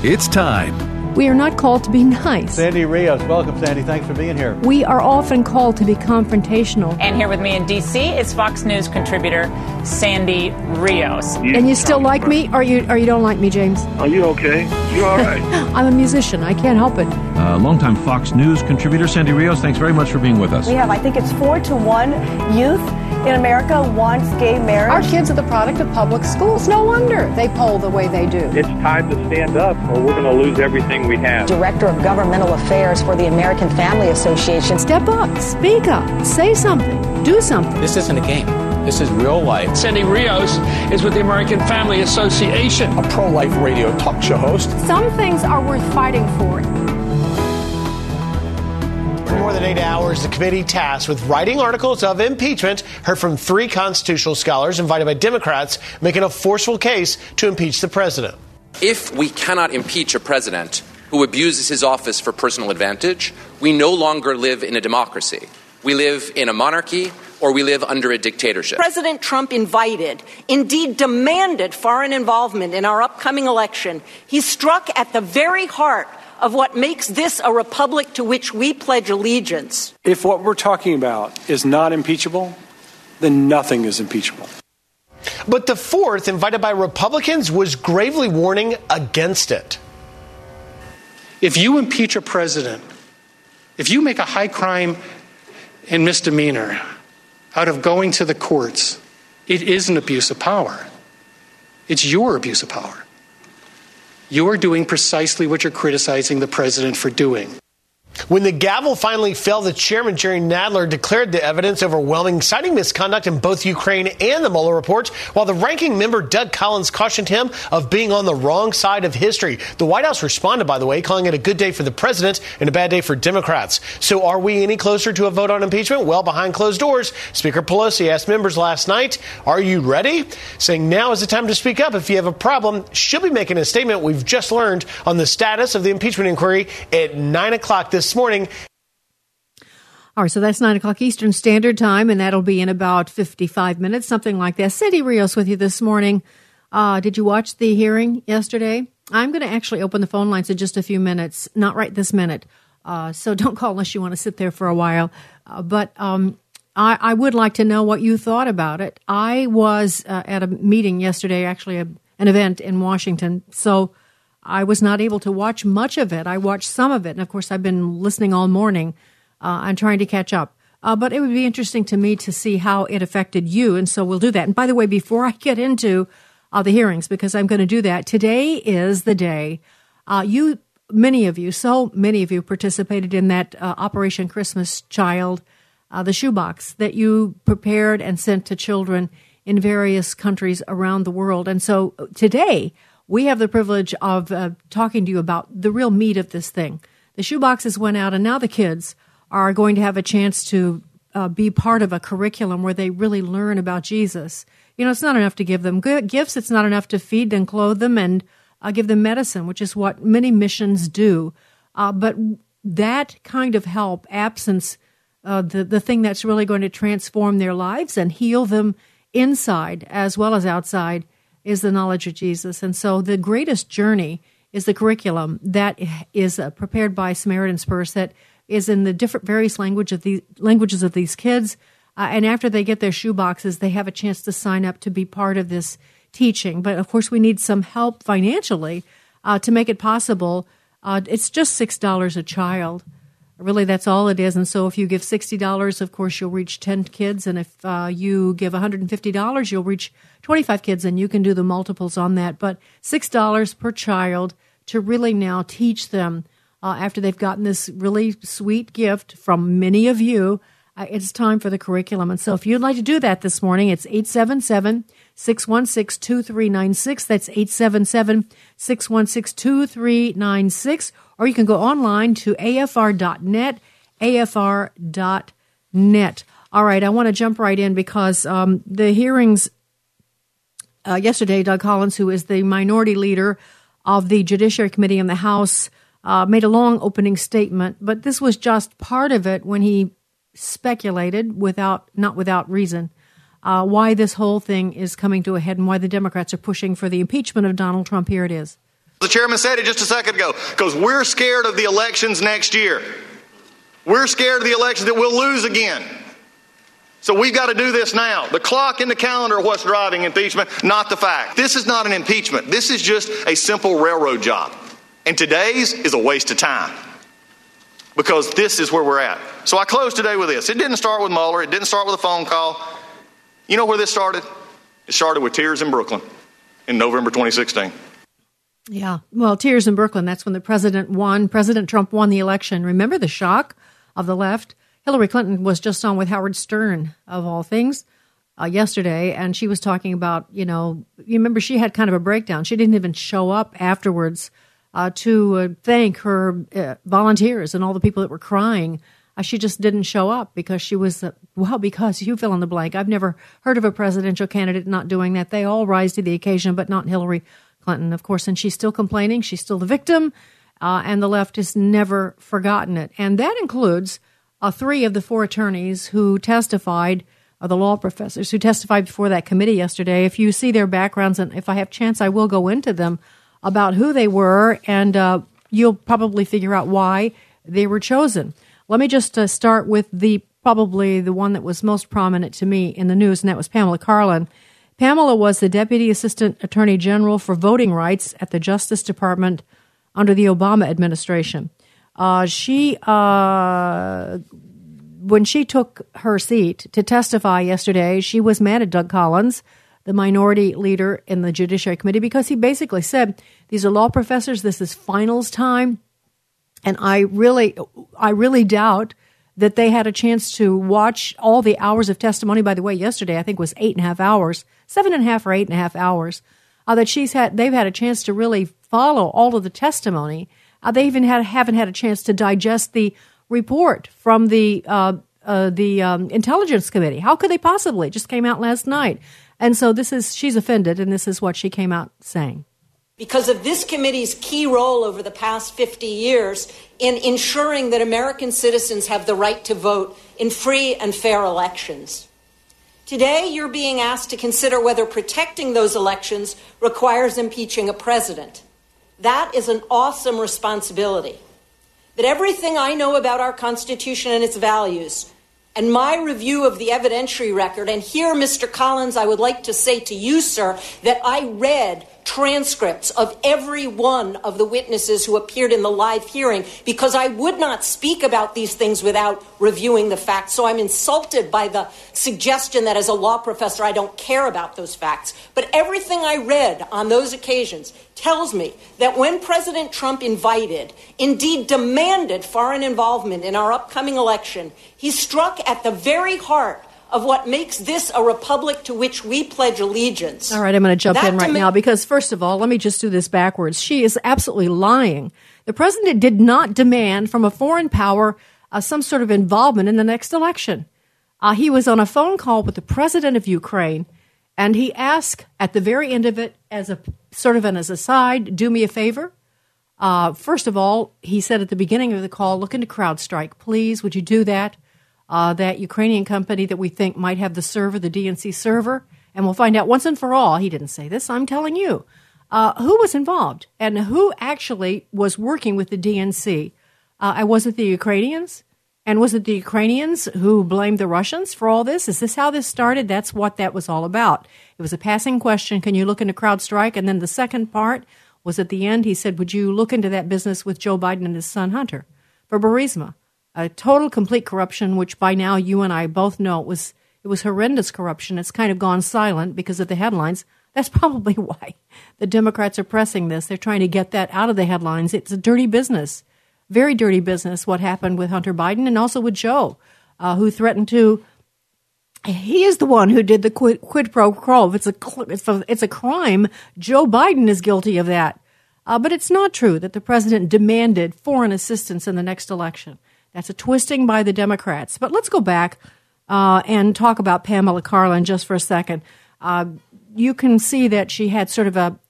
It's time. We are not called to be nice. Sandy Rios. Welcome, Sandy. Thanks for being here. We are often called to be confrontational. And here with me in D.C. is Fox News contributor Sandy Rios. And you still like me, or you don't like me, James? Are you okay? You all right? I'm a musician. I can't help it. Longtime Fox News contributor Sandy Rios, thanks very much for being with us. We have, I think it's 4-1 youth in America wants gay marriage. Our kids are the product of public schools. No wonder they poll the way they do. It's time to stand up or we're going to lose everything we have. Director of Governmental Affairs for the American Family Association. Step up, speak up, say something, do something. This isn't a game. This is real life. Sandy Rios is with the American Family Association, a pro-life radio talk show host. Some things are worth fighting for. For more than 8 hours, the committee tasked with writing articles of impeachment heard from 3 constitutional scholars invited by Democrats making a forceful case to impeach the president. If we cannot impeach a president who abuses his office for personal advantage, we no longer live in a democracy. We live in a monarchy, or we live under a dictatorship. President Trump invited, indeed demanded, foreign involvement in our upcoming election. He struck at the very heart of what makes this a republic to which we pledge allegiance. If what we're talking about is not impeachable, then nothing is impeachable. But the 4th, invited by Republicans, was gravely warning against it. If you impeach a president, if you make a high crime and misdemeanor out of going to the courts, it is an abuse of power. It's your abuse of power. You are doing precisely what you're criticizing the president for doing. When the gavel finally fell, the chairman, Jerry Nadler, declared the evidence overwhelming, citing misconduct in both Ukraine and the Mueller report, while the ranking member, Doug Collins, cautioned him of being on the wrong side of history. The White House responded, by the way, calling it a good day for the president and a bad day for Democrats. So are we any closer to a vote on impeachment? Well, behind closed doors, Speaker Pelosi asked members last night, are you ready? Saying now is the time to speak up. If you have a problem, she'll be making a statement we've just learned on the status of the impeachment inquiry at 9 o'clock this morning. All right, so that's 9 o'clock Eastern Standard Time, and that'll be in about 55 minutes, something like that. Sandy Rios with you this morning. Did you watch the hearing yesterday? I'm going to actually open the phone lines in just a few minutes, not right this minute. So don't call unless you want to sit there for a while. But I would like to know what you thought about it. I was at a meeting yesterday, actually an event in Washington, so I was not able to watch much of it. I watched some of it, and of course I've been listening all morning and trying to catch up. But it would be interesting to me to see how it affected you, and so we'll do that. And by the way, before I get into the hearings, because I'm going to do that, today is the day many of you participated in that Operation Christmas Child, the shoebox that you prepared and sent to children in various countries around the world. And so today, we have the privilege of talking to you about the real meat of this thing. The shoeboxes went out, and now the kids are going to have a chance to be part of a curriculum where they really learn about Jesus. You know, it's not enough to give them gifts. It's not enough to feed and clothe them and give them medicine, which is what many missions do. But that kind of help, absence, the thing that's really going to transform their lives and heal them inside as well as outside, is the knowledge of Jesus. And so the greatest journey is the curriculum that is prepared by Samaritan's Purse, that is in the different various languages of these kids. And after they get their shoe boxes, they have a chance to sign up to be part of this teaching. But of course, we need some help financially to make it possible. It's just $6 a child. Really, that's all it is. And so if you give $60, of course, you'll reach 10 kids. And if you give $150, you'll reach 25 kids, and you can do the multiples on that. But $6 per child to really now teach them after they've gotten this really sweet gift from many of you. It's time for the curriculum. And so if you'd like to do that this morning, it's 877-616-2396. That's 877-616-2396. Or you can go online to afr.net, afr.net. All right, I want to jump right in because the hearings yesterday, Doug Collins, who is the minority leader of the Judiciary Committee in the House, made a long opening statement, but this was just part of it when he speculated, not without reason, why this whole thing is coming to a head and why the Democrats are pushing for the impeachment of Donald Trump. Here it is. The chairman said it just a second ago, because we're scared of the elections next year. We're scared of the elections that we'll lose again. So we've got to do this now. The clock and the calendar are what's driving impeachment, not the fact. This is not an impeachment. This is just a simple railroad job. And today's is a waste of time, because this is where we're at. So I close today with this. It didn't start with Mueller. It didn't start with a phone call. You know where this started? It started with tears in Brooklyn in November 2016. Yeah. Well, tears in Brooklyn. That's when the president won. President Trump won the election. Remember the shock of the left? Hillary Clinton was just on with Howard Stern, of all things, yesterday, and she was talking about, you remember she had kind of a breakdown. She didn't even show up afterwards to thank her volunteers and all the people that were crying. She just didn't show up because she was, because you fill in the blank. I've never heard of a presidential candidate not doing that. They all rise to the occasion, but not Hillary Clinton, of course, and she's still complaining. She's still the victim, and the left has never forgotten it. And that includes 3 of the 4 attorneys who testified, the law professors who testified before that committee yesterday. If you see their backgrounds, and if I have chance, I will go into them about who they were, and you'll probably figure out why they were chosen. Let me just start with probably the one that was most prominent to me in the news, and that was Pamela Karlan. Pamela was the Deputy Assistant Attorney General for Voting Rights at the Justice Department under the Obama administration. When she took her seat to testify yesterday, she was mad at Doug Collins, the minority leader in the Judiciary Committee, because he basically said, these are law professors, this is finals time, and I really doubt that they had a chance to watch all the hours of testimony. By the way, yesterday I think was 8.5 hours, 7.5 or 8.5 hours, that they've had a chance to really follow all of the testimony. They even haven't had a chance to digest the report from the Intelligence Committee. How could they possibly? It just came out last night. And so she's offended, and this is what she came out saying. Because of this committee's key role over the past 50 years in ensuring that American citizens have the right to vote in free and fair elections. Today, you're being asked to consider whether protecting those elections requires impeaching a president. That is an awesome responsibility. But everything I know about our Constitution and its values, and my review of the evidentiary record, and here, Mr. Collins, I would like to say to you, sir, that I read transcripts of every one of the witnesses who appeared in the live hearing, because I would not speak about these things without reviewing the facts. So I'm insulted by the suggestion that as a law professor I don't care about those facts. But everything I read on those occasions tells me that when President Trump invited, indeed demanded, foreign involvement in our upcoming election, he struck at the very heart of what makes this a republic to which we pledge allegiance. All right, I'm going to jump in right now because, first of all, let me just do this backwards. She is absolutely lying. The president did not demand from a foreign power some sort of involvement in the next election. He was on a phone call with the president of Ukraine, and he asked at the very end of it, as a sort of an aside, do me a favor. First of all, he said at the beginning of the call, look into CrowdStrike. Please, would you do that? That Ukrainian company that we think might have the server, the DNC server, and we'll find out once and for all. He didn't say this, I'm telling you. Who was involved and who actually was working with the DNC? Was it the Ukrainians? And was it the Ukrainians who blamed the Russians for all this? Is this how this started? That's what that was all about. It was a passing question. Can you look into CrowdStrike? And then the second part was at the end. He said, would you look into that business with Joe Biden and his son Hunter for Burisma? A total, complete corruption, which by now you and I both know it was horrendous corruption. It's kind of gone silent because of the headlines. That's probably why the Democrats are pressing this. They're trying to get that out of the headlines. It's a dirty business, very dirty business, what happened with Hunter Biden and also with Joe, who threatened to. He is the one who did the quid pro quo. If it's a crime, Joe Biden is guilty of that. But it's not true that the president demanded foreign assistance in the next election. That's a twisting by the Democrats. But let's go back and talk about Pamela Karlan just for a second. You can see that she had sort of a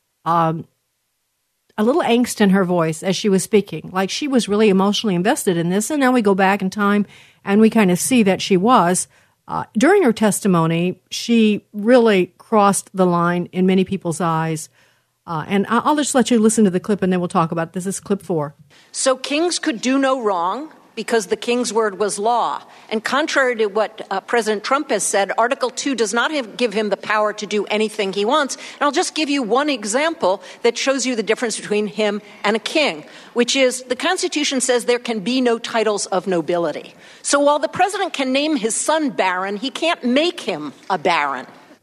little angst in her voice as she was speaking, like she was really emotionally invested in this. And now we go back in time and we kind of see that she was. During her testimony, she really crossed the line in many people's eyes. And I'll just let you listen to the clip, and then we'll talk about it. This is clip 4. So kings could do no wrong because the king's word was law. And contrary to what President Trump has said, Article 2 does not give him the power to do anything he wants. And I'll just give you one example that shows you the difference between him and a king, which is the Constitution says there can be no titles of nobility. So while the president can name his son baron, he can't make him a baron.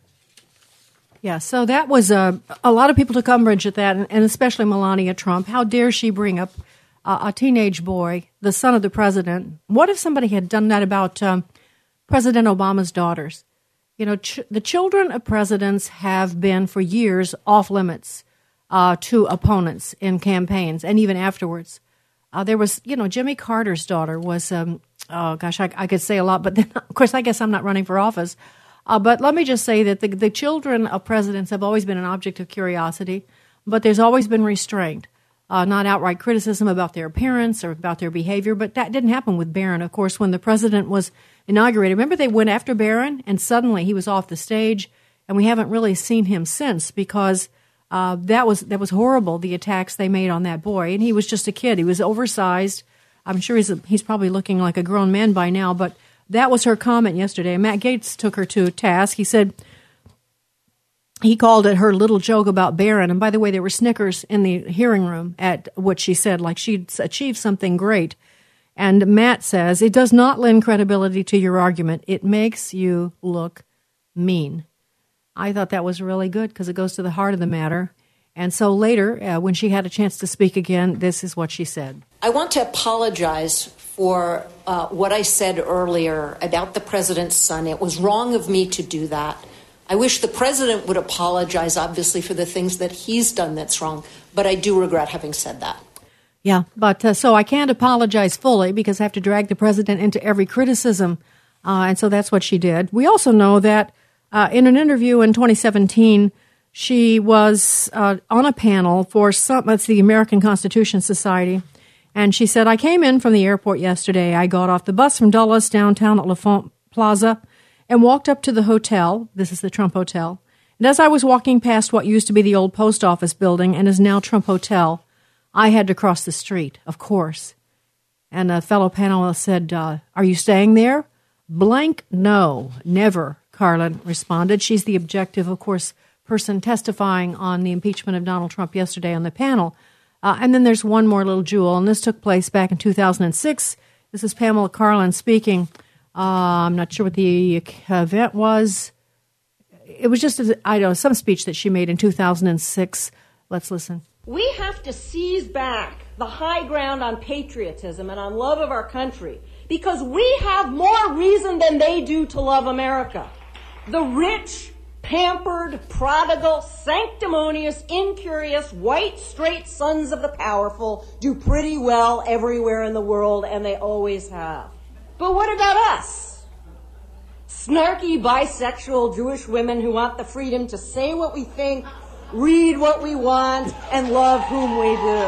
Yeah, so that was a lot of people took umbrage at that, and especially Melania Trump. How dare she bring up a teenage boy, the son of the president? What if somebody had done that about President Obama's daughters? You know, the children of presidents have been for years off limits to opponents in campaigns and even afterwards. There was, Jimmy Carter's daughter was, I could say a lot, but then, of course, I guess I'm not running for office. But let me just say that the children of presidents have always been an object of curiosity, but there's always been restraint. Not outright criticism about their appearance or about their behavior, but that didn't happen with Barron. Of course, when the president was inaugurated, remember they went after Barron, and suddenly he was off the stage, and we haven't really seen him since because that was horrible, the attacks they made on that boy, and he was just a kid. He was oversized. I'm sure he's probably looking like a grown man by now, but that was her comment yesterday. Matt Gaetz took her to task. He said, he called it her little joke about Barron. And by the way, there were Snickers in the hearing room at what she said, like she'd achieved something great. And Matt says, it does not lend credibility to your argument. It makes you look mean. I thought that was really good because it goes to the heart of the matter. And so later, when she had a chance to speak again, this is what she said. I want to apologize for what I said earlier about the president's son. It was wrong of me to do that. I wish the president would apologize, obviously, for the things that he's done that's wrong, but I do regret having said that. Yeah, but so I can't apologize fully because I have to drag the president into every criticism, and so that's what she did. We also know that in an interview in 2017, she was on a panel for it's the American Constitution Society, and she said, I came in from the airport yesterday. I got off the bus from Dulles downtown at L'Enfant Plaza and walked up to the hotel. This is the Trump Hotel. And as I was walking past what used to be the old post office building and is now Trump Hotel, I had to cross the street, of course. And a fellow panelist said, are you staying there? Blank, no, never, Carlin responded. She's the objective, of course, person testifying on the impeachment of Donald Trump yesterday on the panel. And then there's one more little jewel, and this took place back in 2006. This is Pamela Carlin speaking. I'm not sure what the event was. It was just, some speech that she made in 2006. Let's listen. We have to seize back the high ground on patriotism and on love of our country because we have more reason than they do to love America. The rich, pampered, prodigal, sanctimonious, incurious, white, straight sons of the powerful do pretty well everywhere in the world, and they always have. But what about us? Snarky, bisexual Jewish women who want the freedom to say what we think, read what we want, and love whom we do.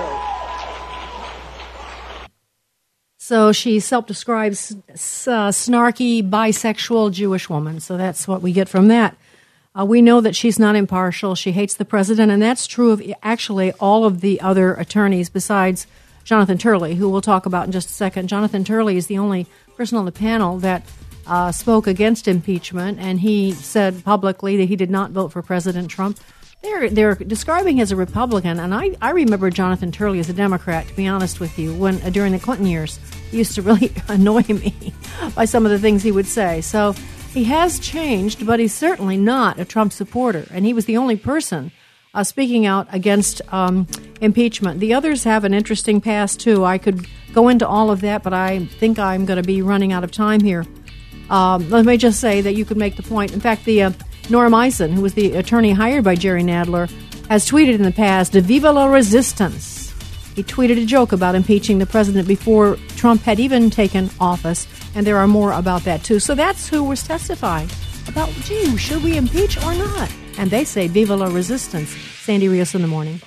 So she self-describes snarky, bisexual Jewish woman. So that's what we get from that. We know that she's not impartial. She hates the president, and that's true of actually all of the other attorneys besides Jonathan Turley, who we'll talk about in just a second. Jonathan Turley is the only person on the panel that spoke against impeachment, and he said publicly that he did not vote for President Trump. They're describing him as a Republican, and I remember Jonathan Turley as a Democrat, to be honest with you, when during the Clinton years. He used to really annoy me by some of the things he would say. So he has changed, but he's certainly not a Trump supporter, and he was the only person speaking out against impeachment. The others have an interesting past, too. I could go into all of that, but I think I'm going to be running out of time here. Let me just say that you could make the point. In fact, Norm Eisen, who was the attorney hired by Jerry Nadler, has tweeted in the past, "Viva la resistance." He tweeted a joke about impeaching the president before Trump had even taken office, and there are more about that, too. So that's who was testifying about, gee, should we impeach or not? And they say, "Viva la resistance." Sandy Rios in the morning.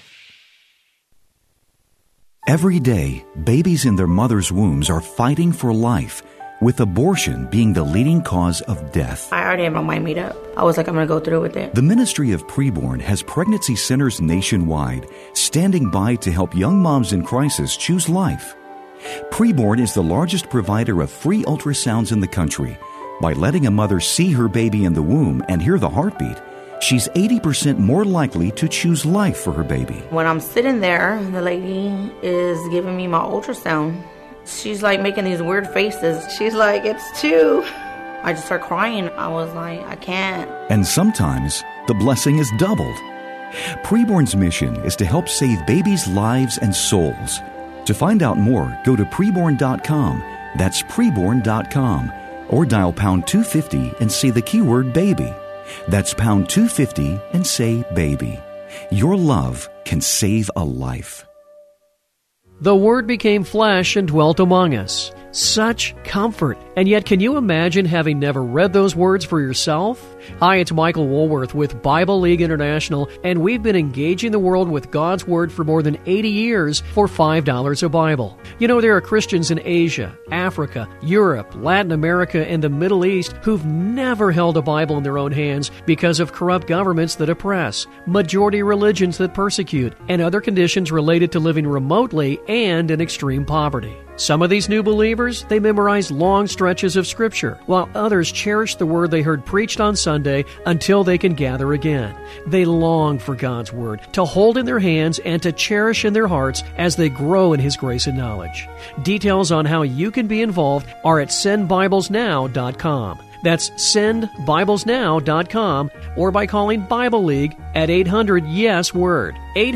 Every day, babies in their mothers' wombs are fighting for life. with abortion being the leading cause of death. I already had my mind made up. I was like, I'm going to go through with it. The Ministry of Preborn has pregnancy centers nationwide standing by to help young moms in crisis choose life. Preborn is the largest provider of free ultrasounds in the country. By letting a mother see her baby in the womb and hear the heartbeat, she's 80% more likely to choose life for her baby. When I'm sitting there, the lady is giving me my ultrasound. She's like making these weird faces. She's like, it's 2. I just start crying. I was like, I can't. And sometimes the blessing is doubled. Preborn's mission is to help save babies' lives and souls. To find out more, go to preborn.com. That's preborn.com. Or dial pound 250 and say the keyword baby. That's pound 250 and say baby. Your love can save a life. The Word became flesh and dwelt among us. Such comfort. And yet, can you imagine having never read those words for yourself? Hi, it's Michael Woolworth with Bible League International, and we've been engaging the world with God's Word for more than 80 years for $5 a Bible. You know, there are Christians in Asia, Africa, Europe, Latin America, and the Middle East who've never held a Bible in their own hands because of corrupt governments that oppress, majority religions that persecute, and other conditions related to living remotely and in extreme poverty. Some of these new believers, they memorize long stretches of Scripture, while others cherish the Word they heard preached on Sunday until they can gather again. They long for God's Word to hold in their hands and to cherish in their hearts as they grow in His grace and knowledge. Details on how you can be involved are at sendbiblesnow.com. That's sendbiblesnow.com, or by calling Bible League at 800-YES-WORD,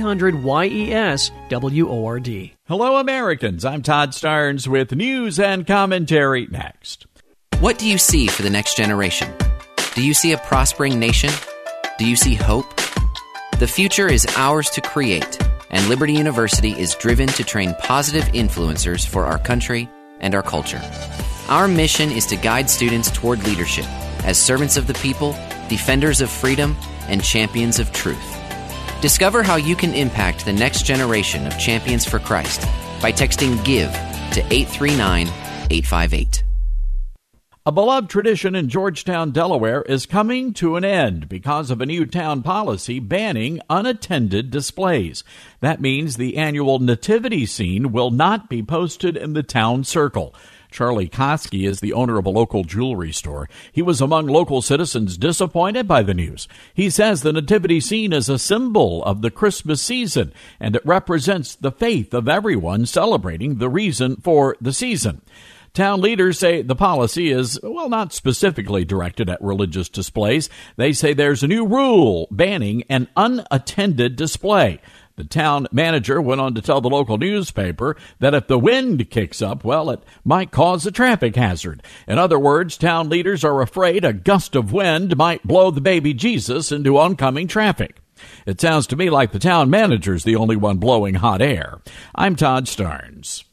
800-YES-WORD. Hello, Americans. I'm Todd Starnes with news and commentary next. What do you see for the next generation? Do you see a prospering nation? Do you see hope? The future is ours to create, and Liberty University is driven to train positive influencers for our country and our culture. Our mission is to guide students toward leadership as servants of the people, defenders of freedom, and champions of truth. Discover how you can impact the next generation of champions for Christ by texting GIVE to 839-858. A beloved tradition in Georgetown, Delaware is coming to an end because of a new town policy banning unattended displays. That means the annual nativity scene will not be posted in the town circle. Charlie Koski is the owner of a local jewelry store. He was among local citizens disappointed by the news. He says the nativity scene is a symbol of the Christmas season, and it represents the faith of everyone celebrating the reason for the season. Town leaders say the policy is, well, not specifically directed at religious displays. They say there's a new rule banning an unattended display. The town manager went on to tell the local newspaper that if the wind kicks up, well, it might cause a traffic hazard. In other words, town leaders are afraid a gust of wind might blow the baby Jesus into oncoming traffic. It sounds to me like the town manager's the only one blowing hot air. I'm Todd Starnes.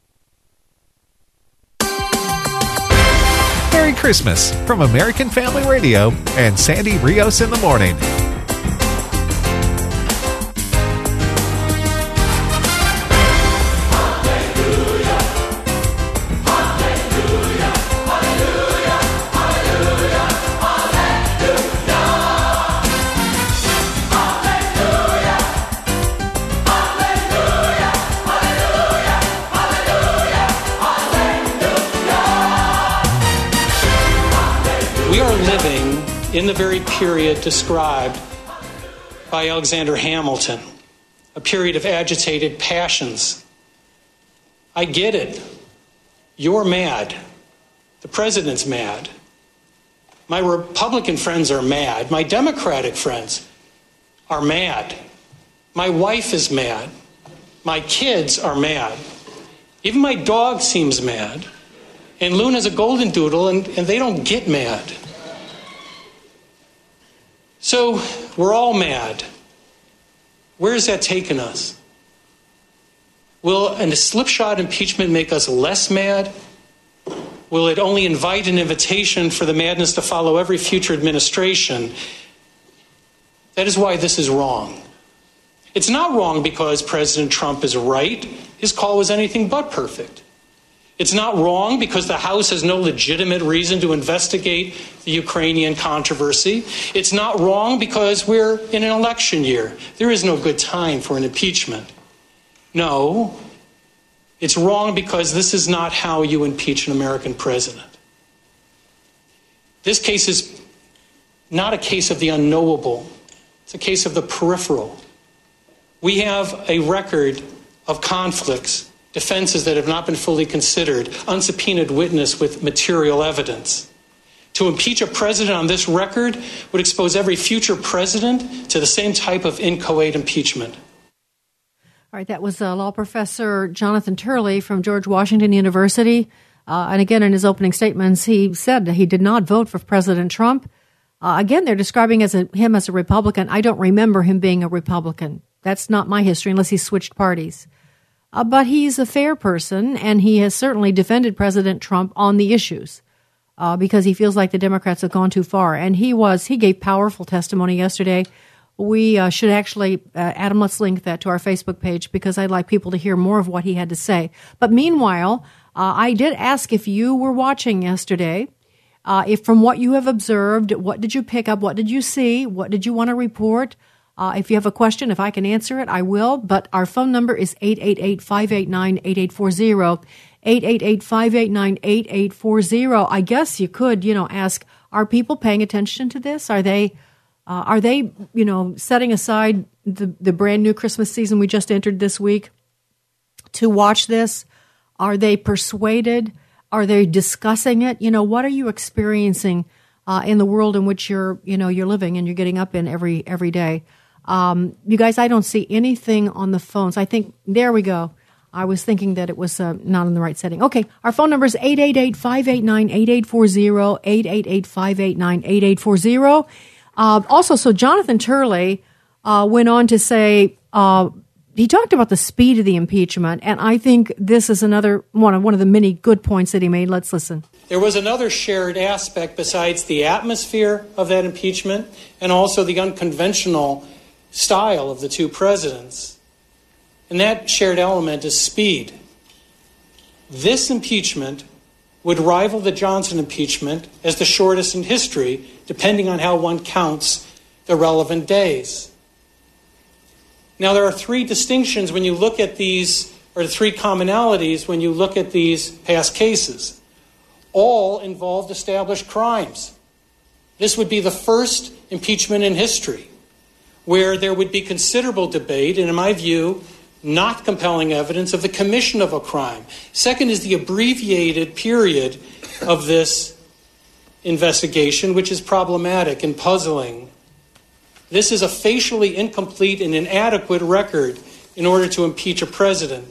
Merry Christmas from American Family Radio and Sandy Rios in the Morning. We are living in the very period described by Alexander Hamilton, a period of agitated passions. I get it. You're mad. The president's mad. My Republican friends are mad. My Democratic friends are mad. My wife is mad. My kids are mad. Even my dog seems mad. And Luna's a golden doodle, and they don't get mad. So we're all mad. Where has that taken us? Will a slipshod impeachment make us less mad? Will it only invite an invitation for the madness to follow every future administration? That is why this is wrong. It's not wrong because President Trump is right. His call was anything but perfect. It's not wrong because the House has no legitimate reason to investigate the Ukrainian controversy. It's not wrong because we're in an election year. There is no good time for an impeachment. No, it's wrong because this is not how you impeach an American president. This case is not a case of the unknowable. It's a case of the peripheral. We have a record of conflicts, defenses that have not been fully considered, unsubpoenaed witness with material evidence. To impeach a president on this record would expose every future president to the same type of inchoate impeachment. All right, that was law professor Jonathan Turley from George Washington University. And again, in his opening statements, he said he did not vote for President Trump. Again, they're describing him as a Republican. I don't remember him being a Republican. That's not my history, unless he switched parties. But he's a fair person, and he has certainly defended President Trump on the issues because he feels like the Democrats have gone too far. And he gave powerful testimony yesterday. We should actually, Adam, let's link that to our Facebook page because I'd like people to hear more of what he had to say. But meanwhile, I did ask if you were watching yesterday, if from what you have observed, what did you pick up? What did you see? What did you want to report? If you have a question, if I can answer it, I will. But our phone number is 888-589-8840, 888-589-8840. I guess you could, ask, are people paying attention to this? Are they, setting aside the brand new Christmas season we just entered this week to watch this? Are they persuaded? Are they discussing it? What are you experiencing in the world in which you're living and you're getting up in every day? You guys, I don't see anything on the phones. I think, there we go. I was thinking that it was not in the right setting. Okay, our phone number is 888-589-8840, 888-589-8840. Also, so Jonathan Turley went on to say, he talked about the speed of the impeachment, and I think this is another one of the many good points that he made. Let's listen. There was another shared aspect besides the atmosphere of that impeachment and also the unconventional style of the two presidents. And that shared element is speed. This impeachment would rival the Johnson impeachment as the shortest in history, depending on how one counts the relevant days. Now, there are three distinctions when you look at these, or three commonalities when you look at these past cases. All involved established crimes. This would be the first impeachment in history where there would be considerable debate and, in my view, not compelling evidence of the commission of a crime. Second is the abbreviated period of this investigation, which is problematic and puzzling. This is a facially incomplete and inadequate record in order to impeach a president.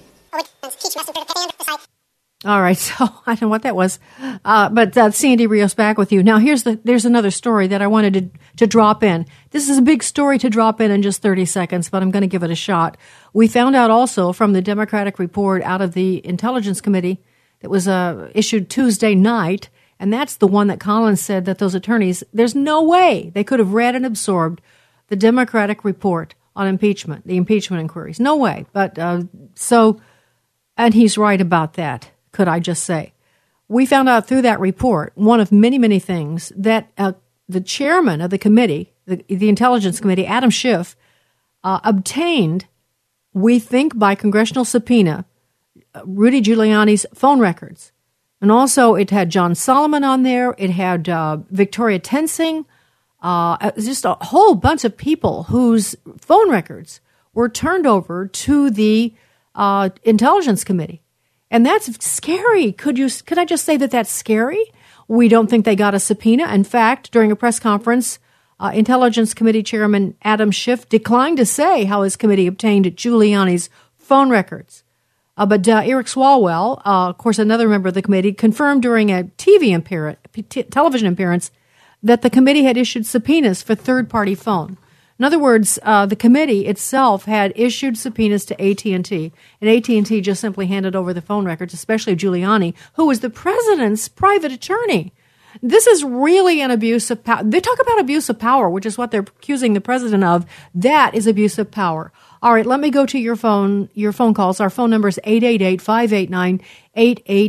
All right, so I don't know what that was, but Sandy Rios back with you. Now, there's another story that I wanted to drop in. This is a big story to drop in just 30 seconds, but I'm going to give it a shot. We found out also from the Democratic report out of the Intelligence Committee that was issued Tuesday night, and that's the one that Collins said that those attorneys, there's no way they could have read and absorbed the Democratic report on impeachment, the impeachment inquiries. No way. But and he's right about that. Could I just say? We found out through that report, one of many, many things, that the chairman of the committee, the Intelligence Committee, Adam Schiff, obtained, we think by congressional subpoena, Rudy Giuliani's phone records. And also it had John Solomon on there. It had Victoria Tensing, just a whole bunch of people whose phone records were turned over to the Intelligence Committee. And that's scary. Could I just say that that's scary? We don't think they got a subpoena. In fact, during a press conference, Intelligence Committee Chairman Adam Schiff declined to say how his committee obtained Giuliani's phone records. But Eric Swalwell, of course, another member of the committee, confirmed during a television appearance that the committee had issued subpoenas for third-party phone. In other words, the committee itself had issued subpoenas to AT&T, and AT&T just simply handed over the phone records, especially Giuliani, who was the president's private attorney. This is really an abuse of power. They talk about abuse of power, which is what they're accusing the president of. That is abuse of power. All right, let me go to your phone calls. Our phone number is 888-589-8840.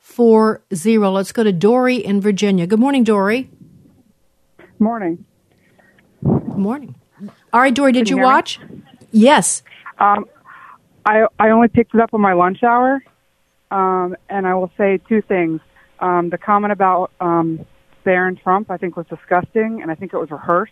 888-203-1140. Let's go to Dory in Virginia. Good morning, Dory. Morning. Good morning. All right, Dory, did you hear me? watch? Yes. I only picked it up on my lunch hour, and I will say two things. The comment about Barron Trump, I think, was disgusting, and I think it was rehearsed.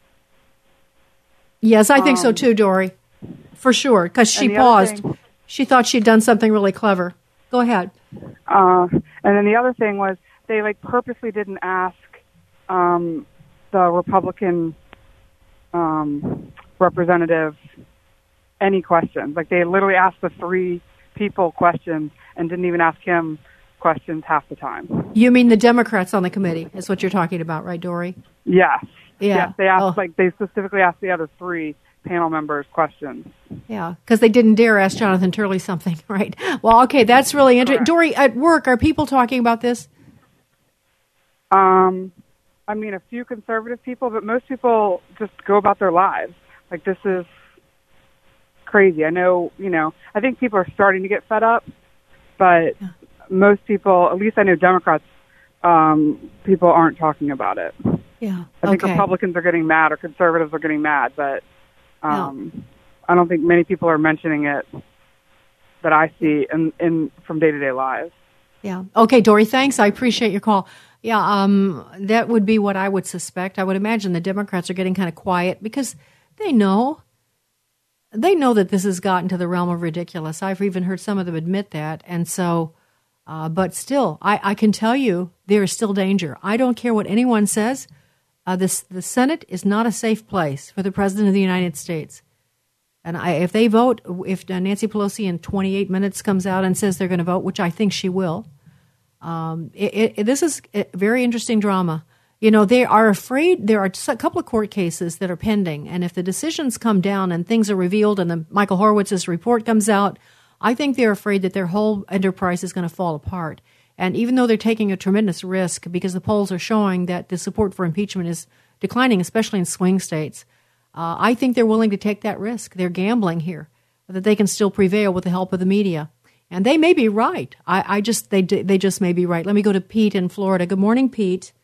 Yes, I think so too, Dory. For sure, because she paused. She thought she'd done something really clever. Go ahead. And then the other thing was they purposely didn't ask the Republican representative any questions. They literally asked the three people questions and didn't even ask him questions half the time. You mean the Democrats on the committee is what you're talking about, right, Dory? Yes. Yeah. Yes, they asked, they specifically asked the other three panel members questions. Yeah, because they didn't dare ask Jonathan Turley something, right? Well, okay, that's really interesting. Dory, at work, are people talking about this? I mean, a few conservative people, but most people just go about their lives. This is crazy. I know, I think people are starting to get fed up, but most people, at least I know Democrats, people aren't talking about it. Yeah. I think Republicans are getting mad or conservatives are getting mad, but I don't think many people are mentioning it that I see in from day-to-day lives. Yeah. Okay, Dory, thanks. I appreciate your call. Yeah, that would be what I would suspect. I would imagine the Democrats are getting kind of quiet because they know that this has gotten to the realm of ridiculous. I've even heard some of them admit that. And so, but still, I can tell you there is still danger. I don't care what anyone says. The Senate is not a safe place for the President of the United States. And if they vote, if Nancy Pelosi in 28 minutes comes out and says they're going to vote, which I think she will, this is a very interesting drama. They are afraid. There are a couple of court cases that are pending, and if the decisions come down and things are revealed and the Michael Horowitz's report comes out, I think they're afraid that their whole enterprise is going to fall apart. And even though they're taking a tremendous risk because the polls are showing that the support for impeachment is declining, especially in swing states, I think they're willing to take that risk. They're gambling here that they can still prevail with the help of the media. And they may be right. They just may be right. Let me go to Pete in Florida. Good morning, Pete.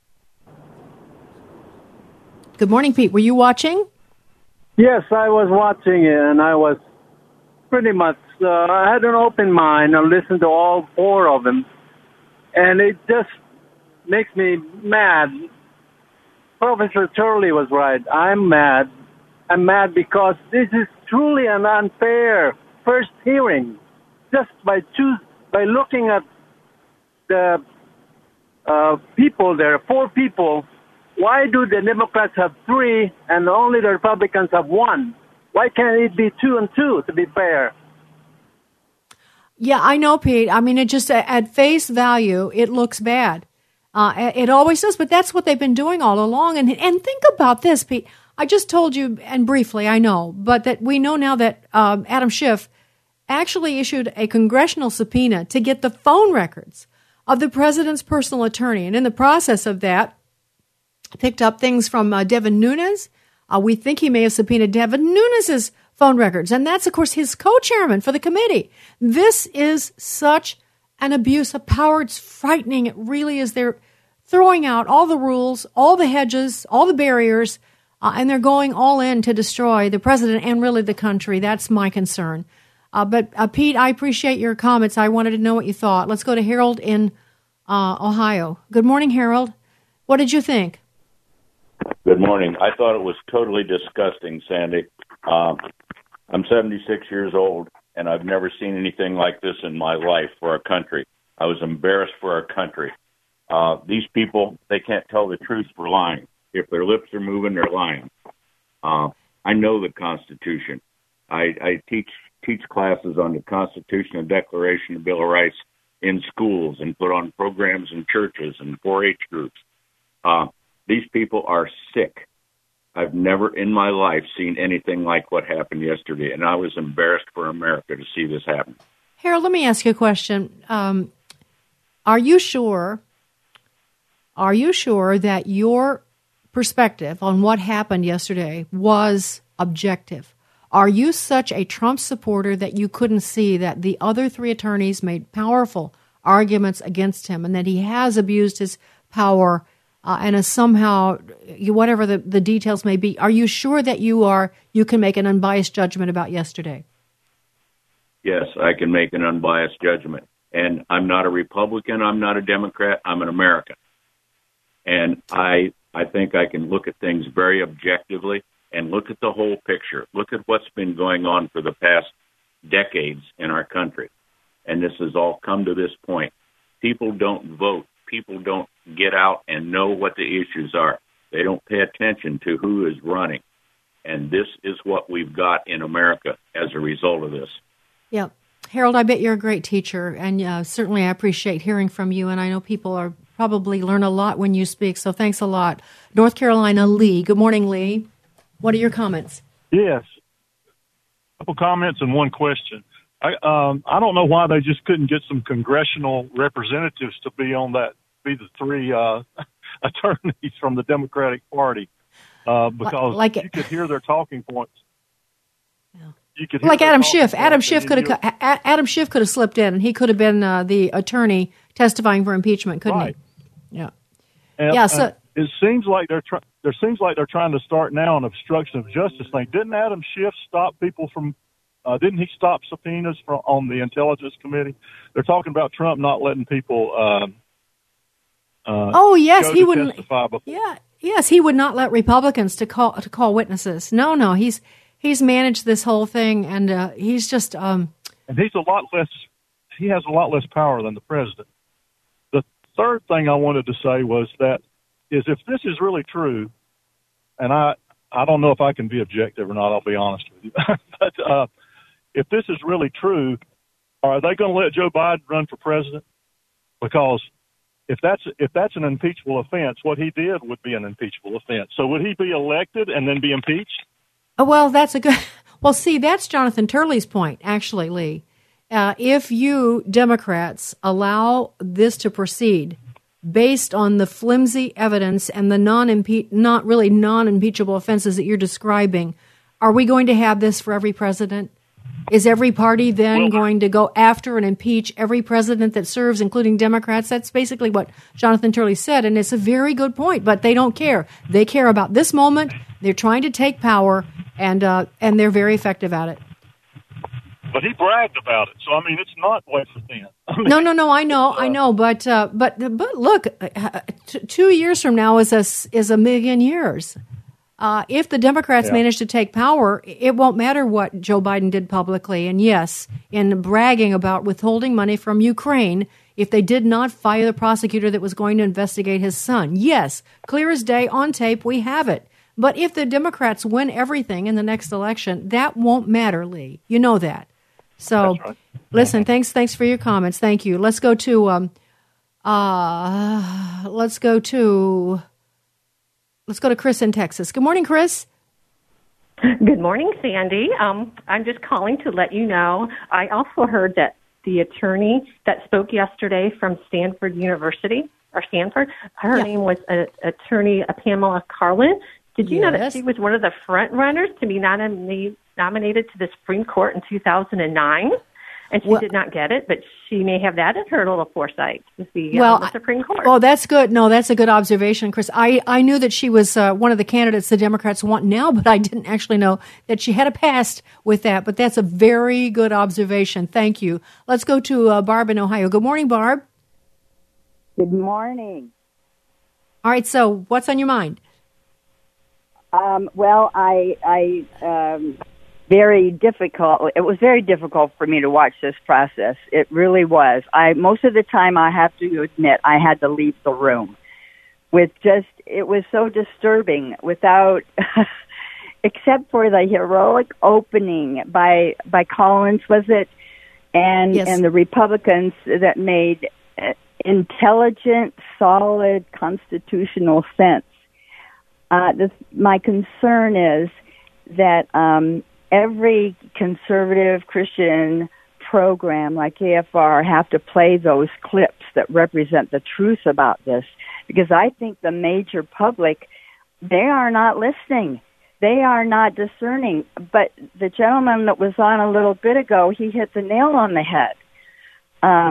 Good morning, Pete. Were you watching? Yes, I was watching it, and I was pretty much, I had an open mind. I listened to all four of them, and it just makes me mad. Professor Turley was right. I'm mad. I'm mad because this is truly an unfair first hearing. Just by looking at the people there, four people, why do the Democrats have three and only the Republicans have one? Why can't it be 2 and 2 to be fair? Yeah, I know, Pete. I mean, it just at face value, it looks bad. It always does, but that's what they've been doing all along. And think about this, Pete. I just told you, and briefly, I know, but that we know now that Adam Schiff actually issued a congressional subpoena to get the phone records of the president's personal attorney. And in the process of that, picked up things from Devin Nunes. We think he may have subpoenaed Devin Nunes' phone records. And that's, of course, his co-chairman for the committee. This is such an abuse of power. It's frightening. It really is. They're throwing out all the rules, all the hedges, all the barriers, and they're going all in to destroy the president and really the country. That's my concern. But Pete, I appreciate your comments. I wanted to know what you thought. Let's go to Harold in Ohio. Good morning, Harold. What did you think? Good morning. I thought it was totally disgusting, Sandy. I'm 76 years old, and I've never seen anything like this in my life for our country. I was embarrassed for our country. These people, they can't tell the truth for lying. If their lips are moving, they're lying. I know the Constitution. I teach classes on the Constitution and Declaration of Bill of Rights in schools and put on programs in churches and 4-H groups. These people are sick. I've never in my life seen anything like what happened yesterday, and I was embarrassed for America to see this happen. Harold, let me ask you a question. Are you sure that your perspective on what happened yesterday was objective? Are you such a Trump supporter that you couldn't see that the other three attorneys made powerful arguments against him, and that he has abused his power and is somehow, whatever the details may be. Are you sure that you can make an unbiased judgment about yesterday? Yes, I can make an unbiased judgment. And I'm not a Republican. I'm not a Democrat. I'm an American. And I think I can look at things very objectively and look at the whole picture. Look at what's been going on for the past decades in our country. And this has all come to this point. People don't vote. People don't get out and know what the issues are. They don't pay attention to who is running. And this is what we've got in America as a result of this. Yeah. Harold, I bet you're a great teacher, and certainly I appreciate hearing from you, and I know people are probably learn a lot when you speak, so thanks a lot. North Carolina, Lee. Good morning, Lee. What are your comments? Yes. A couple comments and one question. I don't know why they just couldn't get some congressional representatives to be the three attorneys from the Democratic Party, because you could hear their talking points. Yeah. Like Adam Schiff. Adam Schiff could have slipped in, and he could have been the attorney testifying for impeachment, couldn't he? Yeah. So it seems like they're trying to start now an obstruction of justice thing. Didn't Adam Schiff stop people from? Didn't he stop subpoenas on the Intelligence Committee? They're talking about Trump not letting people. Yes, he wouldn't. Testify before. Yeah. Yes, he would not let Republicans to call witnesses. No, He's managed this whole thing, and he's just. And he's a lot less. He has a lot less power than the president. The third thing I wanted to say was that if this is really true, and I don't know if I can be objective or not. I'll be honest with you, but if this is really true, are they going to let Joe Biden run for president? Because if that's an impeachable offense, what he did would be an impeachable offense. So would he be elected and then be impeached? Well, that's a good. Well, see, that's Jonathan Turley's point, actually, Lee. If you Democrats allow this to proceed based on the flimsy evidence and the not really non-impeachable offenses that you're describing, are we going to have this for every president? Is every party then going to go after and impeach every president that serves, including Democrats? That's basically what Jonathan Turley said, and it's a very good point, but they don't care. They care about this moment. They're trying to take power, and they're very effective at it. But he bragged about it, so I mean, it's not wafer thin. No, I know, but look, 2 years from now is a million years. If the Democrats manage to take power, it won't matter what Joe Biden did publicly. And yes, in bragging about withholding money from Ukraine, if they did not fire the prosecutor that was going to investigate his son. Yes, clear as day on tape, we have it. But if the Democrats win everything in the next election, that won't matter, Lee. You know that. So, right. Listen, thanks for your comments. Thank you. Let's go to Chris in Texas. Good morning, Chris. Good morning, Sandy. I'm just calling to let you know I also heard that the attorney that spoke yesterday from Stanford University, or Stanford, her name was attorney Pamela Karlan. Did you know that she was one of the front runners to be nominated to the Supreme Court in 2009? And she did not get it, but she may have that in her little foresight to see the Supreme Court. Oh, that's good. No, that's a good observation, Chris. I knew that she was one of the candidates the Democrats want now, but I didn't actually know that she had a past with that. But that's a very good observation. Thank you. Let's go to Barb in Ohio. Good morning, Barb. Good morning. All right, so what's on your mind? Very difficult. It was very difficult for me to watch this process. It really was. Most of the time, I have to admit, I had to leave the room. It was so disturbing without, except for the heroic opening by Collins, was it? And the Republicans that made intelligent, solid, constitutional sense. My concern is that every conservative Christian program like AFR have to play those clips that represent the truth about this, because I think the major public, they are not listening. They are not discerning. But the gentleman that was on a little bit ago, he hit the nail on the head.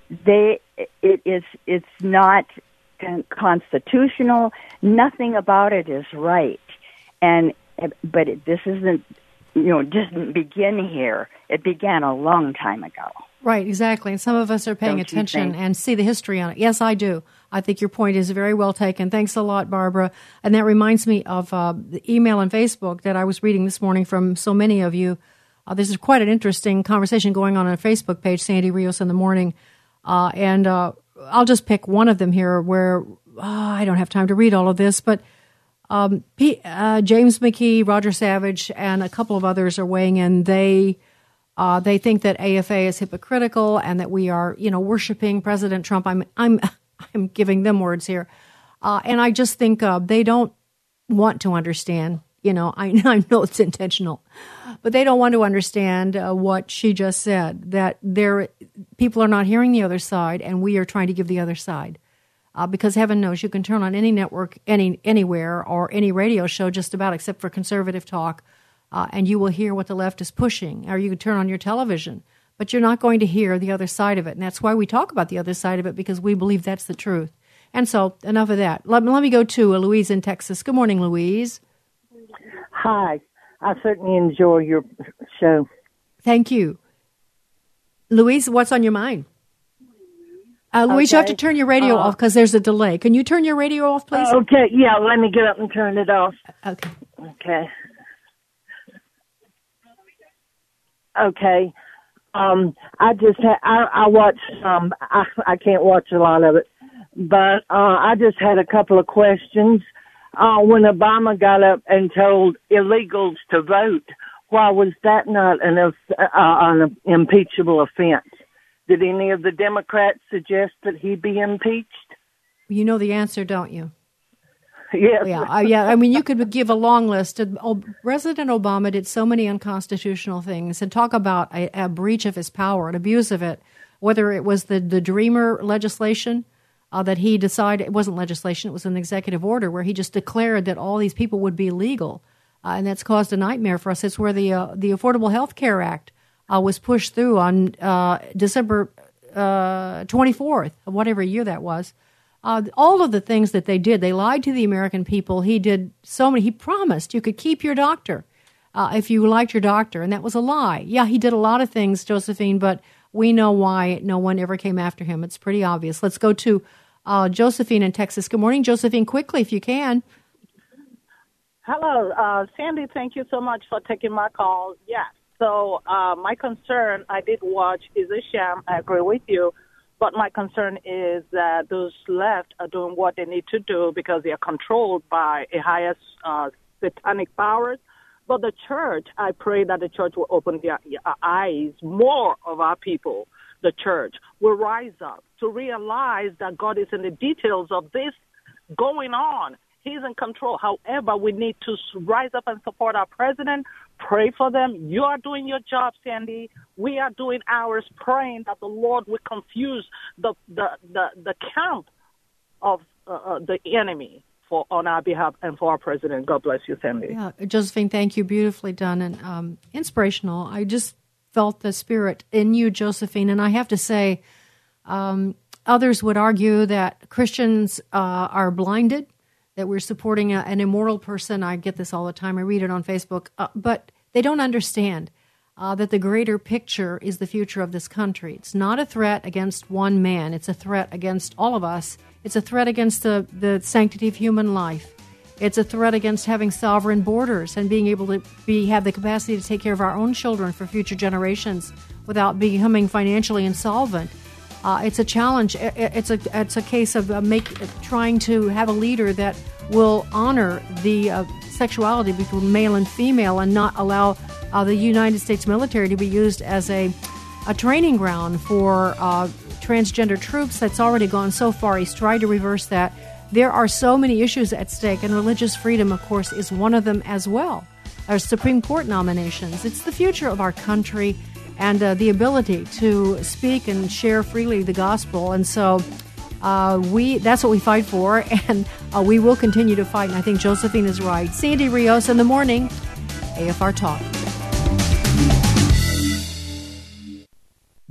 It's not constitutional. Nothing about it is right. But this isn't, doesn't begin here. It began a long time ago. Right, exactly. And some of us are paying attention and see the history on it. Yes, I do. I think your point is very well taken. Thanks a lot, Barbara. And that reminds me of the email on Facebook that I was reading this morning from so many of you. This is quite an interesting conversation going on a Facebook page, Sandy Rios in the Morning. And I'll just pick one of them here where I don't have time to read all of this, but James McKee, Roger Savage, and a couple of others are weighing in. They think that AFA is hypocritical and that we are, worshiping President Trump. I'm giving them words here, and I just think they don't want to understand. I know it's intentional, but they don't want to understand what she just said. That people are not hearing the other side, and we are trying to give the other side. Because heaven knows you can turn on any network, anywhere, or any radio show, just about, except for conservative talk. And you will hear what the left is pushing, or you can turn on your television, but you're not going to hear the other side of it. And that's why we talk about the other side of it, because we believe that's the truth. And so, enough of that. Let me go to Louise in Texas. Good morning, Louise. Hi. I certainly enjoy your show. Thank you. Louise, what's on your mind? Louise, you have to turn your radio off because there's a delay. Can you turn your radio off, please? Okay, yeah, let me get up and turn it off. Okay. Okay. I just I watched some. I can't watch a lot of it, but I just had a couple of questions. When Obama got up and told illegals to vote, why was that not an impeachable offense? Did any of the Democrats suggest that he be impeached? You know the answer, don't you? Yes. Yeah. I mean, you could give a long list. President Obama did so many unconstitutional things, and talk about a breach of his power, an abuse of it, whether it was the Dreamer legislation that he decided, it wasn't legislation, it was an executive order where he just declared that all these people would be legal, and that's caused a nightmare for us. It's where the Affordable Health Care Act was pushed through on December 24th, of whatever year that was. All of the things that they did, they lied to the American people. He did so many. He promised you could keep your doctor if you liked your doctor, and that was a lie. Yeah, he did a lot of things, Josephine, but we know why no one ever came after him. It's pretty obvious. Let's go to Josephine in Texas. Good morning, Josephine, quickly if you can. Hello, Sandy, thank you so much for taking my call. Yes. So my concern, I did watch, is a sham. I agree with you. But my concern is that those left are doing what they need to do because they are controlled by a highest satanic powers. But the church, I pray that the church will open their eyes. More of our people, the church, will rise up to realize that God is in the details of this going on. He's in control. However, we need to rise up and support our president, pray for them. You are doing your job, Sandy. We are doing ours, praying that the Lord will confuse the camp of the enemy on our behalf and for our president. God bless you, Sandy. Yeah, Josephine, thank you. Beautifully done and inspirational. I just felt the spirit in you, Josephine, and I have to say, others would argue that Christians are blinded, that we're supporting an immoral person. I get this all the time. I read it on Facebook. But they don't understand that the greater picture is the future of this country. It's not a threat against one man. It's a threat against all of us. It's a threat against the sanctity of human life. It's a threat against having sovereign borders and being able to have the capacity to take care of our own children for future generations without becoming financially insolvent. It's a challenge. It's a case of trying to have a leader that will honor the sexuality between male and female and not allow the United States military to be used as a training ground for transgender troops. That's already gone so far. He's tried to reverse that. There are so many issues at stake, and religious freedom, of course, is one of them as well. Our Supreme Court nominations. It's the future of our country and the ability to speak and share freely the gospel. And so that's what we fight for, and we will continue to fight. And I think Josephine is right. Sandy Rios in the morning, AFR Talk.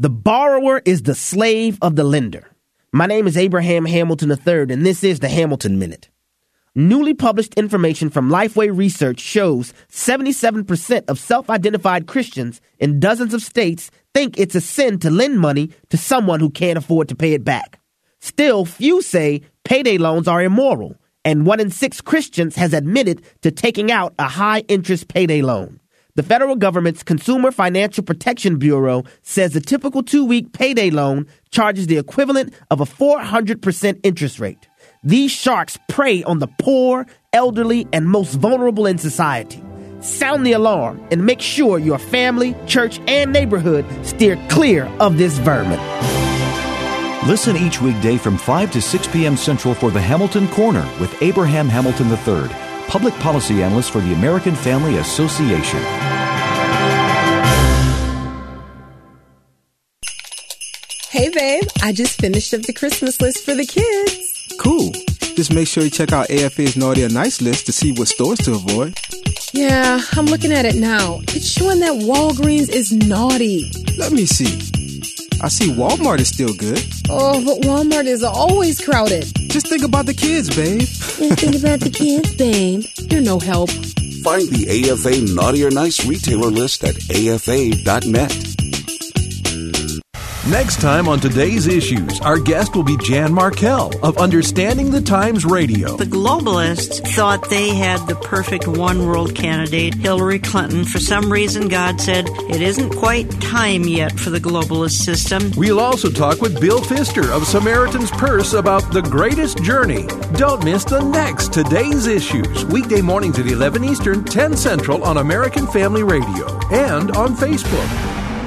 The borrower is the slave of the lender. My name is Abraham Hamilton III, and this is the Hamilton Minute. Newly published information from Lifeway Research shows 77% of self-identified Christians in dozens of states think it's a sin to lend money to someone who can't afford to pay it back. Still, few say payday loans are immoral, and 1 in 6 Christians has admitted to taking out a high-interest payday loan. The federal government's Consumer Financial Protection Bureau says a typical 2-week payday loan charges the equivalent of a 400% interest rate. These sharks prey on the poor, elderly, and most vulnerable in society. Sound the alarm and make sure your family, church, and neighborhood steer clear of this vermin. Listen each weekday from 5 to 6 p.m. Central for the Hamilton Corner with Abraham Hamilton III, Public Policy Analyst for the American Family Association. Hey, babe, I just finished up the Christmas list for the kids. Cool. Just make sure you check out AFA's Naughty or Nice list to see what stores to avoid. Yeah, I'm looking at it now. It's showing that Walgreens is naughty. Let me see. I see Walmart is still good. Oh, but Walmart is always crowded. Just think about the kids, babe. Just think about the kids, babe. You're no help. Find the AFA Naughty or Nice retailer list at afa.net. Next time on Today's Issues, our guest will be Jan Markell of Understanding the Times Radio. The globalists thought they had the perfect one-world candidate, Hillary Clinton. For some reason, God said it isn't quite time yet for the globalist system. We'll also talk with Bill Pfister of Samaritan's Purse about the greatest journey. Don't miss the next Today's Issues, weekday mornings at 11 Eastern, 10 Central on American Family Radio and on Facebook.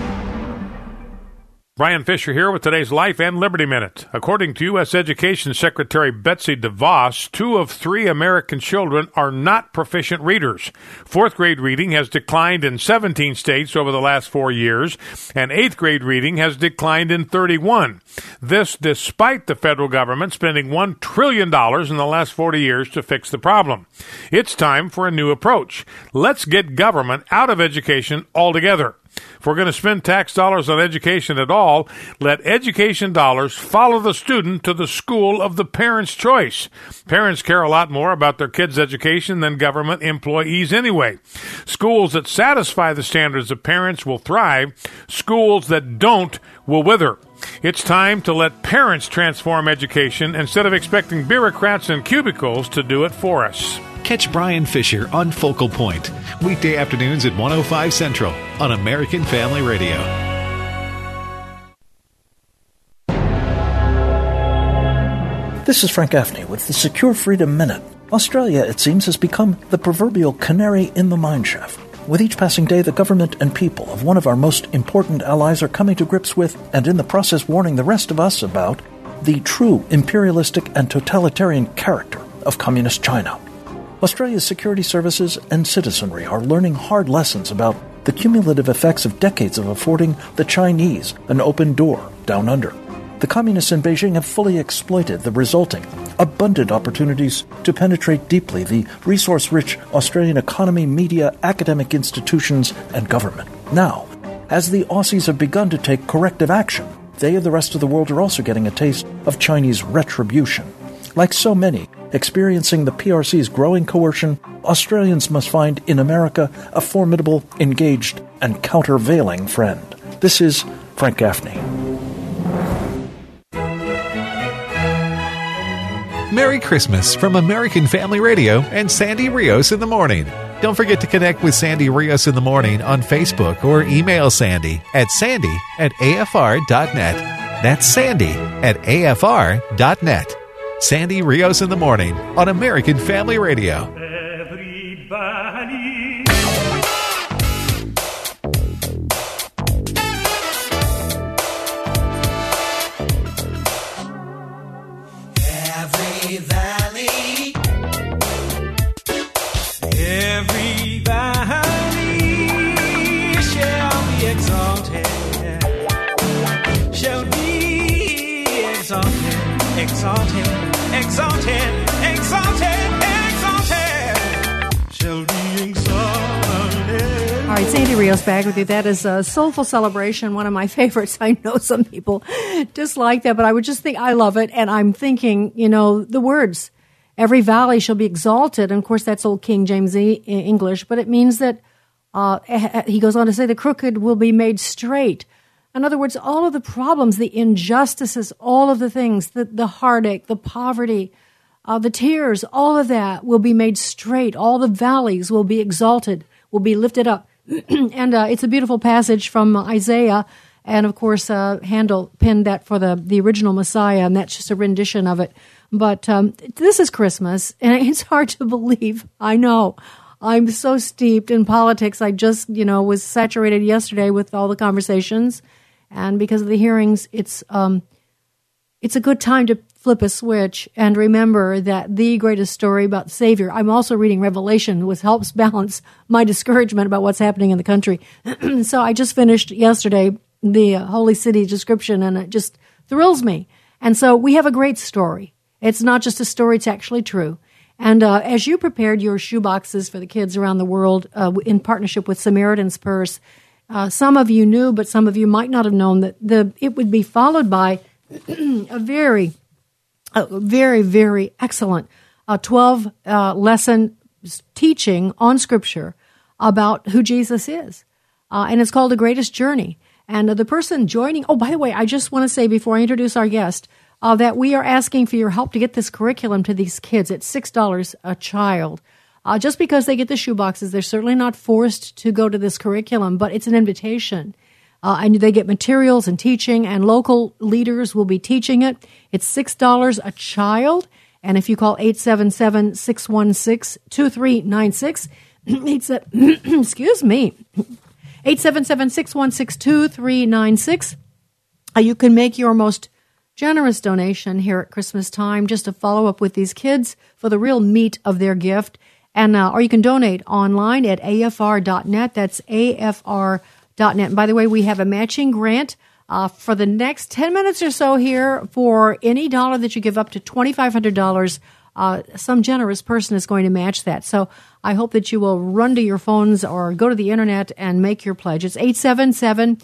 Brian Fisher here with today's Life and Liberty Minute. According to U.S. Education Secretary Betsy DeVos, 2 of 3 American children are not proficient readers. 4th grade reading has declined in 17 states over the last 4 years, and 8th grade reading has declined in 31. This despite the federal government spending $1 trillion in the last 40 years to fix the problem. It's time for a new approach. Let's get government out of education altogether. If we're going to spend tax dollars on education at all, let education dollars follow the student to the school of the parent's choice. Parents care a lot more about their kids' education than government employees anyway. Schools that satisfy the standards of parents will thrive. Schools that don't will wither. It's time to let parents transform education instead of expecting bureaucrats in cubicles to do it for us. Catch Brian Fisher on Focal Point, weekday afternoons at 1:05 Central on American Family Radio. This is Frank Gaffney with the Secure Freedom Minute. Australia, it seems, has become the proverbial canary in the mineshaft. With each passing day, the government and people of one of our most important allies are coming to grips with, and in the process warning the rest of us about, the true imperialistic and totalitarian character of Communist China. Australia's security services and citizenry are learning hard lessons about the cumulative effects of decades of affording the Chinese an open door down under. The communists in Beijing have fully exploited the resulting abundant opportunities to penetrate deeply the resource-rich Australian economy, media, academic institutions, and government. Now, as the Aussies have begun to take corrective action, they and the rest of the world are also getting a taste of Chinese retribution. Like so many experiencing the PRC's growing coercion, Australians must find in America a formidable, engaged, and countervailing friend. This is Frank Gaffney. Merry Christmas from American Family Radio and Sandy Rios in the Morning. Don't forget to connect with Sandy Rios in the Morning on Facebook or email Sandy at afr.net. That's Sandy at afr.net. Sandy Rios in the Morning on American Family Radio. Every valley, every valley shall be exalted, shall be exalted, exalted, exalted, exalted, exalted, shall be exalted. All right, Sandy Rios back with you. That is a Soulful Celebration, one of my favorites. I know some people dislike that, but I would just think I love it. And I'm thinking, the words, every valley shall be exalted. And of course, that's old King James English, but it means that he goes on to say the crooked will be made straight. In other words, all of the problems, the injustices, all of the things, the heartache, the poverty, the tears, all of that will be made straight. All the valleys will be exalted, will be lifted up. And it's a beautiful passage from Isaiah. And, of course, Handel penned that for the original Messiah, and that's just a rendition of it. But this is Christmas, and it's hard to believe. I know. I'm so steeped in politics. I just, was saturated yesterday with all the conversations. And because of the hearings, it's a good time to flip a switch and remember that the greatest story about the Savior. I'm also reading Revelation, which helps balance my discouragement about what's happening in the country. So I just finished yesterday the Holy City description, and it just thrills me. And so we have a great story. It's not just a story, it's actually true. And as you prepared your shoe boxes for the kids around the world in partnership with Samaritan's Purse, some of you knew, but some of you might not have known that it would be followed by a very, very excellent 12-lesson teaching on Scripture about who Jesus is. And it's called The Greatest Journey. And the person joining, by the way, I just want to say before I introduce our guest, that we are asking for your help to get this curriculum to these kids. It's $6 a child. Just because they get the shoe boxes, they're certainly not forced to go to this curriculum, but it's an invitation. And they get materials and teaching, and local leaders will be teaching it. It's $6 a child. And if you call 877-616-2396, excuse me, 877-616-2396, you can make your most generous donation here at Christmas time just to follow up with these kids for the real meat of their gift. And or you can donate online at afr.net. That's afr.net. And by the way, we have a matching grant for the next 10 minutes or so here. For any dollar that you give up to $2,500, some generous person is going to match that. So I hope that you will run to your phones or go to the internet and make your pledge. It's 877-616-2396,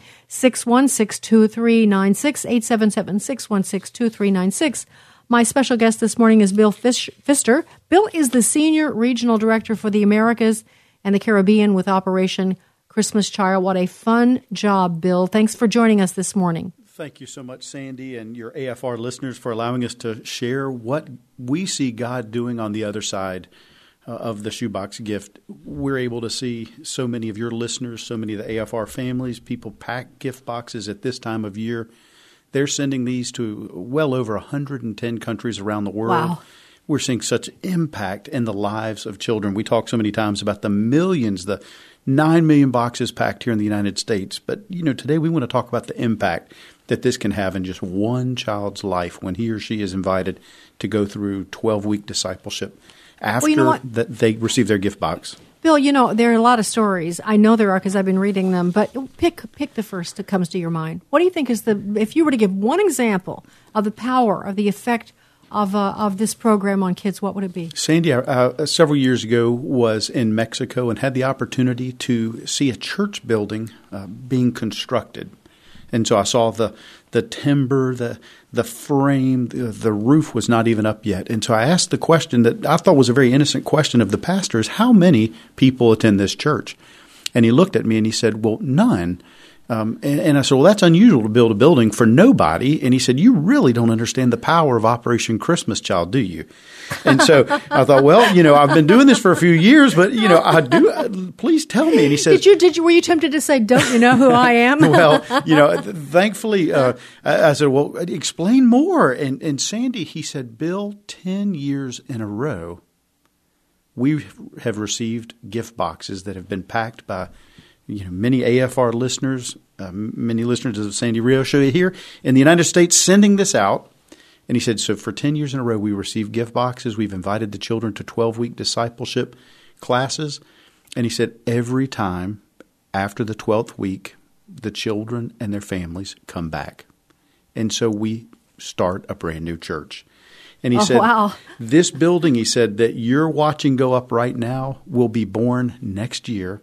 877-616-2396. My special guest this morning is Bill Pfister. Bill is the Senior Regional Director for the Americas and the Caribbean with Operation Christmas Child. What a fun job, Bill. Thanks for joining us this morning. Thank you so much, Sandy, and your AFR listeners for allowing us to share what we see God doing on the other side of the shoebox gift. We're able to see so many of your listeners, so many of the AFR families, people pack gift boxes at this time of year. They're sending these to well over 110 countries around the world. Wow. We're seeing such impact in the lives of children. We talk so many times about the millions, the 9 million boxes packed here in the United States. But, today we want to talk about the impact that this can have in just one child's life when he or she is invited to go through 12-week discipleship after that they receive their gift box. Bill, there are a lot of stories. I know there are because I've been reading them, but pick the first that comes to your mind. What do you think is if you were to give one example of the power, of the effect of this program on kids, what would it be? Sandy, several years ago was in Mexico and had the opportunity to see a church building being constructed. And so I saw the timber, the frame, the roof was not even up yet. And so I asked the question that I thought was a very innocent question of the pastor is, how many people attend this church? And he looked at me and he said, well, none. And I said, well, that's unusual to build a building for nobody. And he said, you really don't understand the power of Operation Christmas Child, do you? And so I thought, well, I've been doing this for a few years, but, I do. Please tell me. And he says, were you tempted to say, don't you know who I am? Well, thankfully, I said, well, explain more. And Sandy, he said, Bill, 10 years in a row, we have received gift boxes that have been packed by many AFR listeners, many listeners of the Sandy Rios Show here in the United States sending this out. And he said, so for 10 years in a row, we received gift boxes. We've invited the children to 12-week discipleship classes. And he said, every time after the 12th week, the children and their families come back. And so we start a brand new church. And he said, wow. This building, he said, that you're watching go up right now will be born next year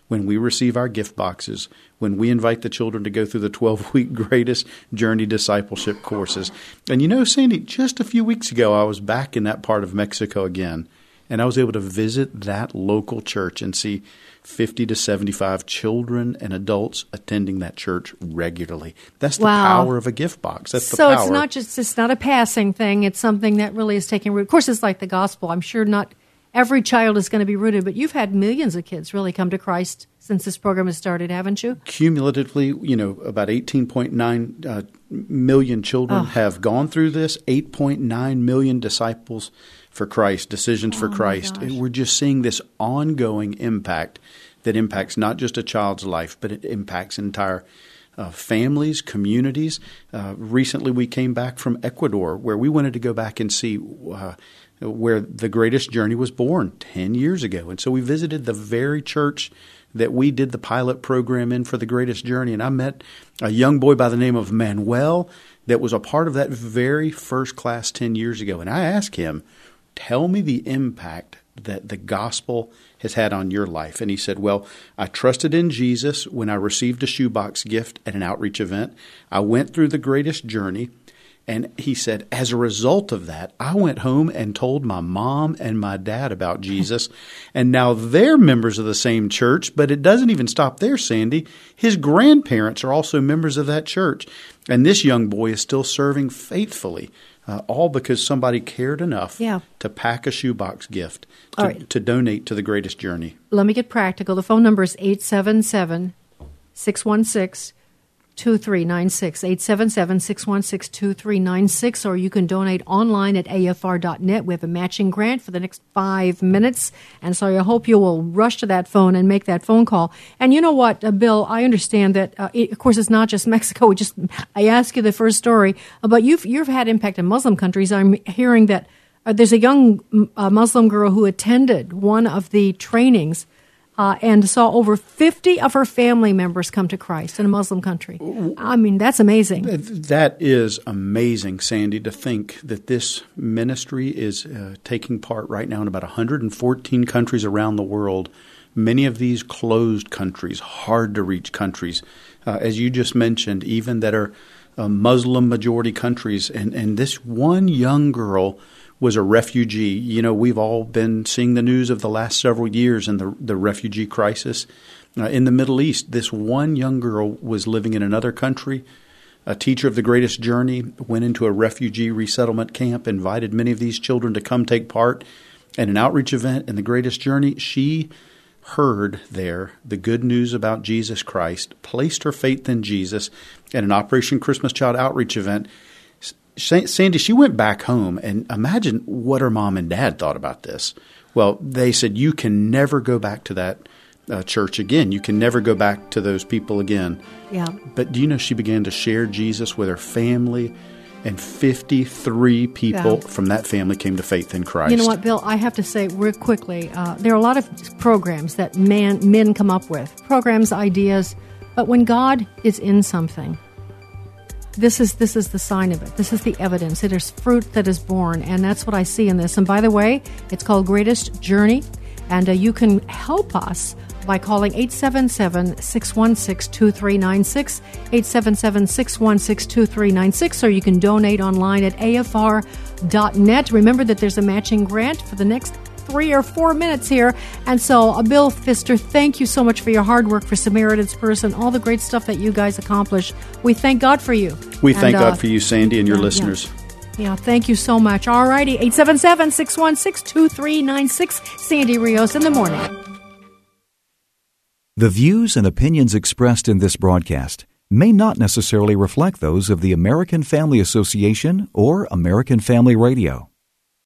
when we receive our gift boxes, when we invite the children to go through the 12-week Greatest Journey discipleship courses. And you know, Sandy, just a few weeks ago, I was back in that part of Mexico again, and I was able to visit that local church and see 50 to 75 children and adults attending that church regularly. That's the power of a gift box. That's the power. So it's not a passing thing. It's something that really is taking root. Of course, it's like the gospel. I'm sure not every child is going to be rooted, but you've had millions of kids really come to Christ since this program has started, haven't you? Cumulatively, about 18.9 million children have gone through this, 8.9 million disciples for Christ, decisions for Christ. And we're just seeing this ongoing impact that impacts not just a child's life, but it impacts entire families, communities. Recently, we came back from Ecuador, where we wanted to go back and see where the Greatest Journey was born 10 years ago. And so we visited the very church that we did the pilot program in for the Greatest Journey. And I met a young boy by the name of Manuel that was a part of that very first class 10 years ago. And I asked him, tell me the impact that the gospel has had on your life. And he said, well, I trusted in Jesus when I received a shoebox gift at an outreach event. I went through the Greatest Journey. And he said, as a result of that, I went home and told my mom and my dad about Jesus. And now they're members of the same church, but it doesn't even stop there, Sandy. His grandparents are also members of that church. And this young boy is still serving faithfully, all because somebody cared enough to pack a shoebox gift to donate to the Greatest Journey. Let me get practical. The phone number is 877-616-2396, 877-616-2396, or you can donate online at afr.net. We have a matching grant for the next 5 minutes, and so I hope you will rush to that phone and make that phone call. And you know what, Bill, I understand that, of course, it's not just Mexico. I asked you the first story, but you've had impact in Muslim countries. I'm hearing that there's a young Muslim girl who attended one of the trainings and saw over 50 of her family members come to Christ in a Muslim country. I mean, that's amazing. That is amazing, Sandy, to think that this ministry is taking part right now in about 114 countries around the world, many of these closed countries, hard-to-reach countries, as you just mentioned, even that are Muslim-majority countries. And this one young girl was a refugee. You know, we've all been seeing the news of the last several years and the refugee crisis in the Middle East. This one young girl was living in another country, a teacher of the Greatest Journey, went into a refugee resettlement camp, invited many of these children to come take part at an outreach event in the Greatest Journey. She heard there the good news about Jesus Christ, placed her faith in Jesus at an Operation Christmas Child outreach event. Sandy, she went back home, and imagine what her mom and dad thought about this. Well, they said, you can never go back to that church again. You can never go back to those people again. Yeah. But do you know she began to share Jesus with her family, and 53 people from that family came to faith in Christ. You know what, Bill, I have to say real quickly, there are a lot of programs that men come up with, programs, ideas, but when God is in something, This is the sign of it. This is the evidence. It is fruit that is born, and that's what I see in this. And by the way, it's called Greatest Journey, and you can help us by calling 877-616-2396, 877-616-2396, or you can donate online at afr.net. Remember that there's a matching grant for the next 3 or 4 minutes here. And so, Bill Pfister, thank you so much for your hard work for Samaritan's Purse and all the great stuff that you guys accomplish. We thank God for you. We thank God for you, Sandy, and your listeners. Yeah, thank you so much. All righty, 877-616-2396, Sandy Rios in the morning. The views and opinions expressed in this broadcast may not necessarily reflect those of the American Family Association or American Family Radio.